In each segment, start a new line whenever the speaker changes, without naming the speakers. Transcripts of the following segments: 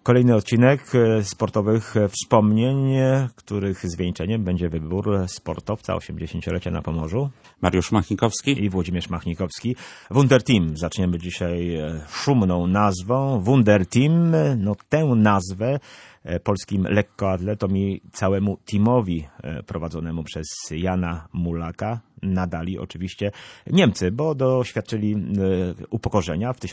Kolejny odcinek sportowych wspomnień, których zwieńczeniem będzie wybór sportowca 80-lecia na Pomorzu.
Mariusz Machnikowski
i Włodzimierz Machnikowski. Wunder Team. Zaczniemy dzisiaj szumną nazwą. Wunder Team, no tę nazwę polskim lekkoatletom i całemu teamowi prowadzonemu przez Jana Mulaka nadali oczywiście Niemcy, bo doświadczyli upokorzenia w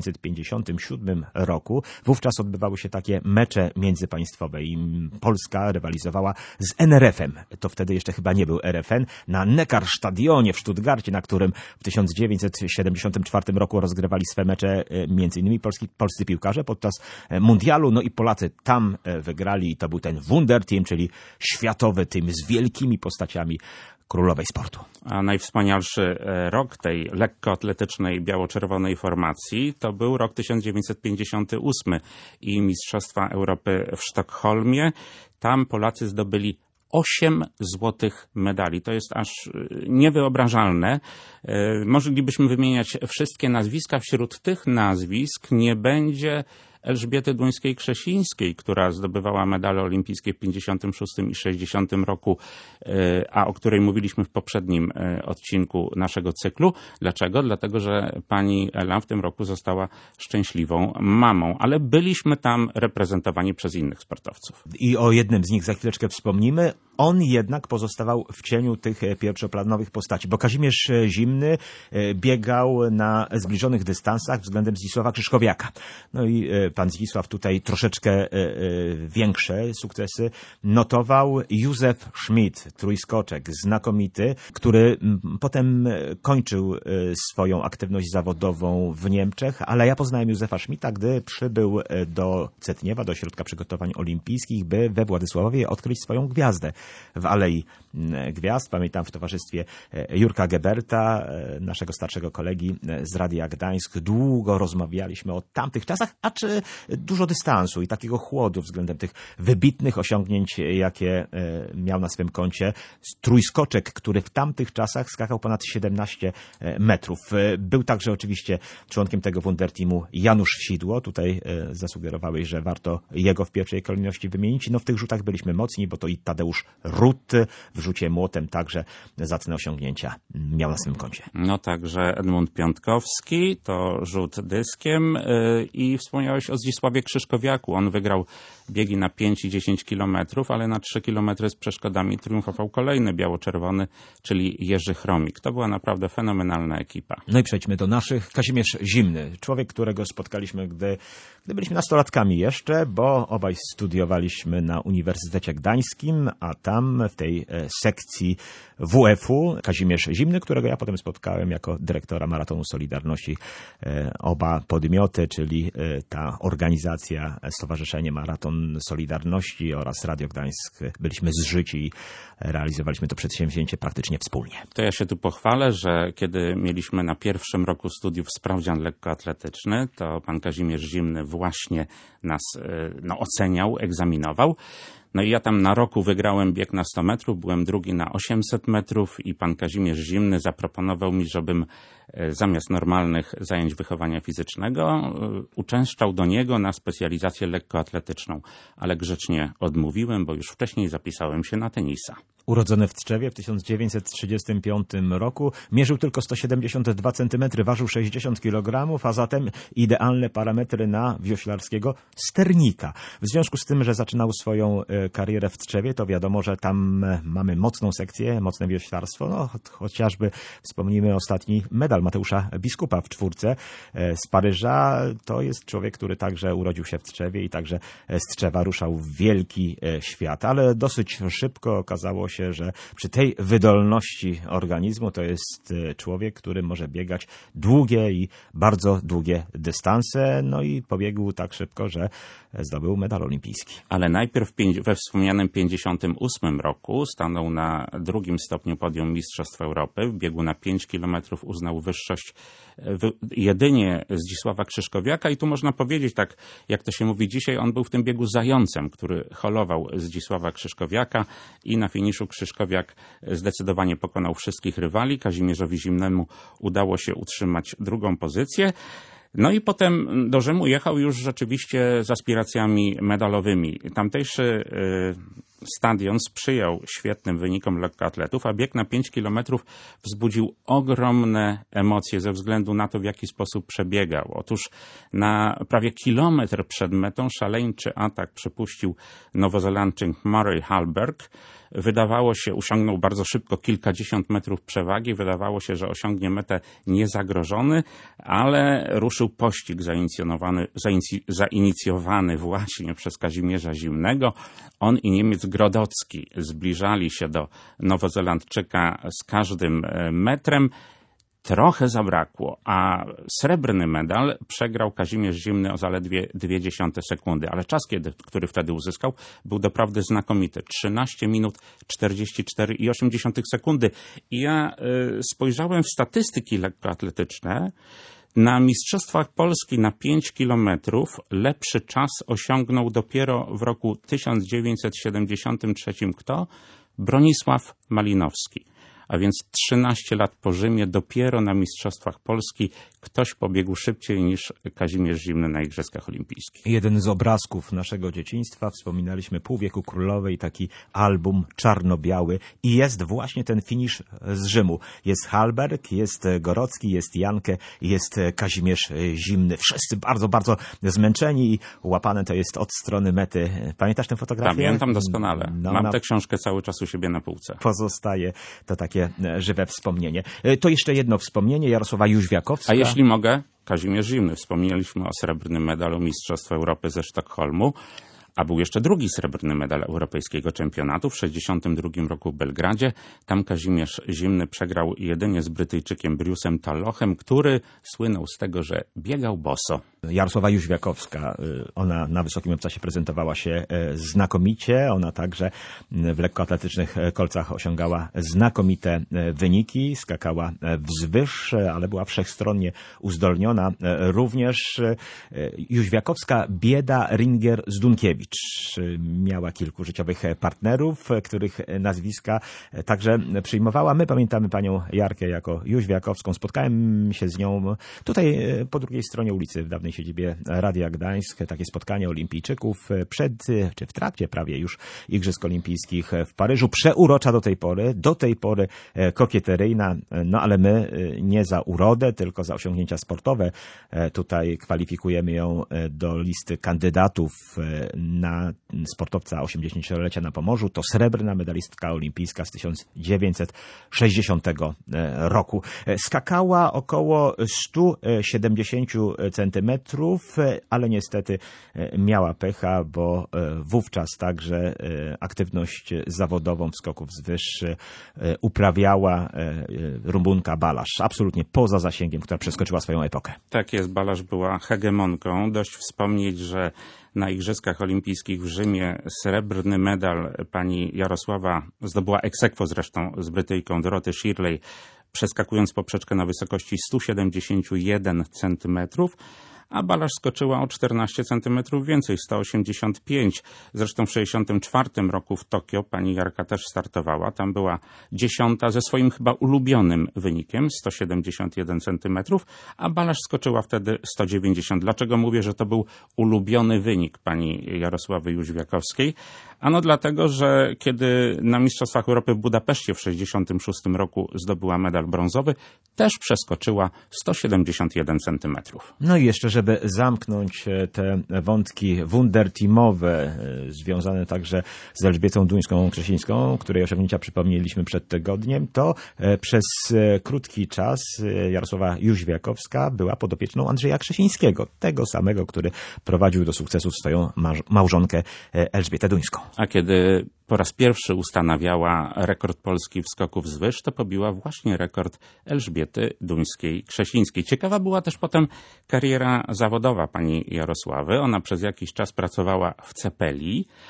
1957 roku. Wówczas odbywały się takie mecze międzypaństwowe i Polska rywalizowała z NRF-em. To wtedy jeszcze chyba nie był RFN. Na Neckarstadionie w Stuttgarcie, na którym w 1974 roku rozgrywali swe mecze m.in. polscy piłkarze podczas mundialu. No i Polacy tam wygrali i to był ten Wunder Team, czyli światowy team z wielkimi postaciami królowej sportu.
A najwspanialszy rok tej lekkoatletycznej biało-czerwonej formacji to był rok 1958 i Mistrzostwa Europy w Sztokholmie. Tam Polacy zdobyli 8 złotych medali. To jest aż niewyobrażalne. Moglibyśmy wymieniać wszystkie nazwiska. Wśród tych nazwisk nie będzie Elżbiety Duńskiej-Krzesińskiej, która zdobywała medale olimpijskie w 56 i 60 roku, a o której mówiliśmy w poprzednim odcinku naszego cyklu. Dlaczego? Dlatego, że pani Ela w tym roku została szczęśliwą mamą, ale byliśmy tam reprezentowani przez innych sportowców.
I o jednym z nich za chwileczkę wspomnimy. On jednak pozostawał w cieniu tych pierwszoplanowych postaci, bo Kazimierz Zimny biegał na zbliżonych dystansach względem Zdzisława Krzyżkowiaka. No i pan Zdzisław tutaj troszeczkę większe sukcesy notował. Józef Schmidt, trójskoczek, znakomity, który potem kończył swoją aktywność zawodową w Niemczech, ale ja poznałem Józefa Schmidta, gdy przybył do Cetniewa, do Ośrodka Przygotowań Olimpijskich, by we Władysławowie odkryć swoją gwiazdę w Alei Gwiazd. Pamiętam w towarzystwie Jurka Geberta, naszego starszego kolegi z Radia Gdańsk. Długo rozmawialiśmy o tamtych czasach, a czy dużo dystansu i takiego chłodu względem tych wybitnych osiągnięć, jakie miał na swym koncie. Trójskoczek, który w tamtych czasach skakał ponad 17 metrów. Był także oczywiście członkiem tego Wunder Teamu Janusz Sidło. Tutaj zasugerowałeś, że warto jego w pierwszej kolejności wymienić. No w tych rzutach byliśmy mocni, bo to i Tadeusz Rutt w rzucie młotem także zacne osiągnięcia miał na swym koncie.
No także Edmund Piątkowski, to rzut dyskiem i wspomniałeś o Zdzisławie Krzyżkowiaku. On wygrał biegi na 5 i 10 kilometrów, ale na 3 kilometry z przeszkodami triumfował kolejny biało-czerwony, czyli Jerzy Chromik. To była naprawdę fenomenalna ekipa.
No i przejdźmy do naszych. Kazimierz Zimny, człowiek, którego spotkaliśmy, gdy byliśmy nastolatkami jeszcze, bo obaj studiowaliśmy na Uniwersytecie Gdańskim, a tam w tej sekcji WF-u Kazimierz Zimny, którego ja potem spotkałem jako dyrektora Maratonu Solidarności. Oba podmioty, czyli ta organizacja, Stowarzyszenie Maraton Solidarności oraz Radio Gdańsk, byliśmy zżyci i realizowaliśmy to przedsięwzięcie praktycznie wspólnie.
To ja się tu pochwalę, że kiedy mieliśmy na pierwszym roku studiów sprawdzian lekkoatletyczny, to pan Kazimierz Zimny właśnie nas oceniał, egzaminował. No i ja tam na roku wygrałem bieg na 100 metrów, byłem drugi na 800 metrów i pan Kazimierz Zimny zaproponował mi, żebym zamiast normalnych zajęć wychowania fizycznego uczęszczał do niego na specjalizację lekkoatletyczną, ale grzecznie odmówiłem, bo już wcześniej zapisałem się na tenisa.
Urodzony w Tczewie w 1935 roku, mierzył tylko 172 cm, ważył 60 kg, a zatem idealne parametry na wioślarskiego sternika. W związku z tym, że zaczynał swoją karierę w Tczewie, to wiadomo, że tam mamy mocną sekcję, mocne wioślarstwo. No, chociażby wspomnijmy ostatni medal Mateusza Biskupa w czwórce z Paryża. To jest człowiek, który także urodził się w Tczewie i także z Tczewa ruszał w wielki świat, ale dosyć szybko okazało się, że przy tej wydolności organizmu to jest człowiek, który może biegać długie i bardzo długie dystanse, no i pobiegł tak szybko, że zdobył medal olimpijski.
Ale najpierw we wspomnianym 58 roku stanął na drugim stopniu podium Mistrzostw Europy. W biegu na 5 kilometrów uznał wyższość jedynie Zdzisława Krzyżkowiaka i tu można powiedzieć, tak jak to się mówi dzisiaj, on był w tym biegu zającem, który holował Zdzisława Krzyżkowiaka i na finiszu Krzyżkowiak zdecydowanie pokonał wszystkich rywali. Kazimierzowi Zimnemu udało się utrzymać drugą pozycję. No i potem do Rzymu jechał już rzeczywiście z aspiracjami medalowymi. Tamtejszy stadion sprzyjał świetnym wynikom lekkoatletów, a bieg na 5 kilometrów wzbudził ogromne emocje ze względu na to, w jaki sposób przebiegał. Otóż na prawie kilometr przed metą szaleńczy atak przepuścił Nowozelandczyk Murray Halberg. Wydawało się, osiągnął bardzo szybko kilkadziesiąt metrów przewagi. Wydawało się, że osiągnie metę niezagrożony, ale ruszył pościg zainicjowany właśnie przez Kazimierza Zimnego. On i Niemiec Grodocki zbliżali się do Nowozelandczyka z każdym metrem. Trochę zabrakło, a srebrny medal przegrał Kazimierz Zimny o zaledwie 0,2 sekundy, ale czas, który wtedy uzyskał, był doprawdy znakomity. 13 minut 44,8 sekundy. I ja spojrzałem w statystyki lekkoatletyczne. Na Mistrzostwach Polski na 5 kilometrów lepszy czas osiągnął dopiero w roku 1973 kto? Bronisław Malinowski. A więc 13 lat po Rzymie dopiero na Mistrzostwach Polski ktoś pobiegł szybciej niż Kazimierz Zimny na Igrzyskach Olimpijskich.
Jeden z obrazków naszego dzieciństwa, wspominaliśmy Pół wieku królowej, taki album czarno-biały i jest właśnie ten finisz z Rzymu. Jest Halberg, jest Gorocki, jest Jankę, jest Kazimierz Zimny. Wszyscy bardzo, bardzo zmęczeni i łapane to jest od strony mety. Pamiętasz tę fotografię?
Pamiętam doskonale. Mam tę książkę cały czas u siebie na półce.
Pozostaje to takie żywe wspomnienie. To jeszcze jedno wspomnienie, Jarosława Jóźwiakowska.
A jeśli mogę, Kazimierz Zimny. Wspomnieliśmy o srebrnym medalu Mistrzostw Europy ze Sztokholmu, a był jeszcze drugi srebrny medal Europejskiego Czempionatu w 1962 roku w Belgradzie. Tam Kazimierz Zimny przegrał jedynie z Brytyjczykiem Bruce'em Talochem, który słynął z tego, że biegał boso.
Jarosława Jóźwiakowska, ona na wysokim obcasie prezentowała się znakomicie. Ona także w lekkoatletycznych kolcach osiągała znakomite wyniki, skakała wzwyż, ale była wszechstronnie uzdolniona. Również Jóźwiakowska bieda Ringer z Dunkiewicz. Miała kilku życiowych partnerów, których nazwiska także przyjmowała. My pamiętamy panią Jarkę jako Jóźwiakowską. Spotkałem się z nią tutaj po drugiej stronie ulicy w dawnej siedzibie Radia Gdańsk. Takie spotkanie olimpijczyków przed, czy w trakcie prawie już Igrzysk Olimpijskich w Paryżu. Przeurocza do tej pory kokieteryjna, no ale my nie za urodę, tylko za osiągnięcia sportowe. Tutaj kwalifikujemy ją do listy kandydatów na sportowca 80-lecia na Pomorzu. To srebrna medalistka olimpijska z 1960 roku. Skakała około 170 centymetrów, ale niestety miała pecha, bo wówczas także aktywność zawodową w skoku wzwyż uprawiała Rumunka Balasz. Absolutnie poza zasięgiem, która przeskoczyła swoją epokę.
Tak jest, Balasz była hegemonką. Dość wspomnieć, że na Igrzyskach Olimpijskich w Rzymie srebrny medal pani Jarosława zdobyła ex aequo zresztą z Brytyjką Dorothy Shirley, przeskakując poprzeczkę na wysokości 171 centymetrów, a Balasz skoczyła o 14 centymetrów więcej, 185. Zresztą w 1964 roku w Tokio pani Jarka też startowała. Tam była 10. ze swoim chyba ulubionym wynikiem, 171 centymetrów, a Balasz skoczyła wtedy 190. Dlaczego mówię, że to był ulubiony wynik pani Jarosławy Jóźwiakowskiej? Ano dlatego, że kiedy na Mistrzostwach Europy w Budapeszcie w 1966 roku zdobyła medal brązowy, też przeskoczyła 171 centymetrów.
No i jeszcze, żeby zamknąć te wątki wunderteamowe, związane także z Elżbietą Duńską-Krzesińską, której osiągnięcia przypomnieliśmy przed tygodniem, to przez krótki czas Jarosława Jóźwiakowska była podopieczną Andrzeja Krzesińskiego, tego samego, który prowadził do sukcesu swoją małżonkę Elżbietę Duńską.
A kiedy po raz pierwszy ustanawiała rekord Polski w skoku wzwyż, to pobiła właśnie rekord Elżbiety Duńskiej-Krzesińskiej. Ciekawa była też potem kariera zawodowa pani Jarosławy. Ona przez jakiś czas pracowała w Cepeli,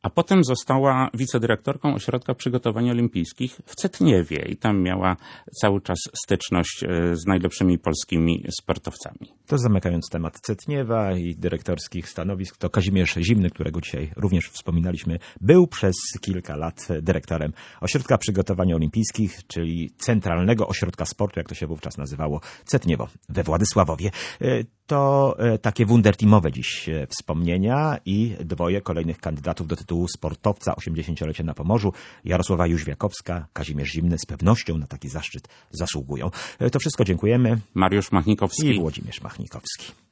A potem została wicedyrektorką Ośrodka Przygotowań Olimpijskich w Cetniewie i tam miała cały czas styczność z najlepszymi polskimi sportowcami.
To zamykając temat Cetniewa i dyrektorskich stanowisk, to Kazimierz Zimny, którego dzisiaj również wspominaliśmy, był przez kilka lat dyrektorem Ośrodka Przygotowań Olimpijskich, czyli Centralnego Ośrodka Sportu, jak to się wówczas nazywało, Cetniewo we Władysławowie. To takie wunderteamowe dziś wspomnienia i dwoje kolejnych kandydatów do tytułu sportowca 80-lecia na Pomorzu. Jarosława Jóźwiakowska, Kazimierz Zimny z pewnością na taki zaszczyt zasługują. To wszystko dziękujemy.
Mariusz Machnikowski
I Włodzimierz Machnikowski.